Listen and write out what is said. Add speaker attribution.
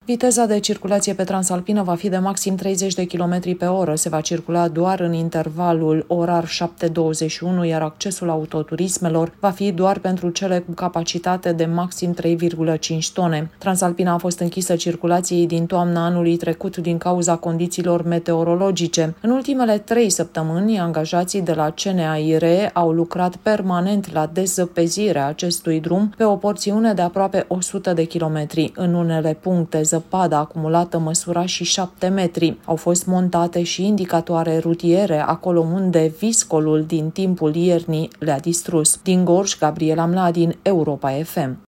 Speaker 1: Viteza de circulație pe Transalpină va fi de maxim 30 de km pe oră. Se va circula doar în intervalul orar 7-21, iar accesul autoturismelor va fi doar pentru cele cu capacitate de maxim 3,5 tone. Transalpina a fost închisă circulației din toamna anului trecut din cauza condițiilor meteorologice. În ultimele 3 săptămâni, angajații de la CNAIR au lucrat permanent la dezăpezirea acestui drum pe o porțiune de aproape 100 de kilometri. În unele puncte, zăpada acumulată măsura și 7 metri. Au fost montate și indicatoare rutiere acolo unde viscolul din timpul iernii le-a distrus. Din Gorj, Gabriela Mladin, Europa FM.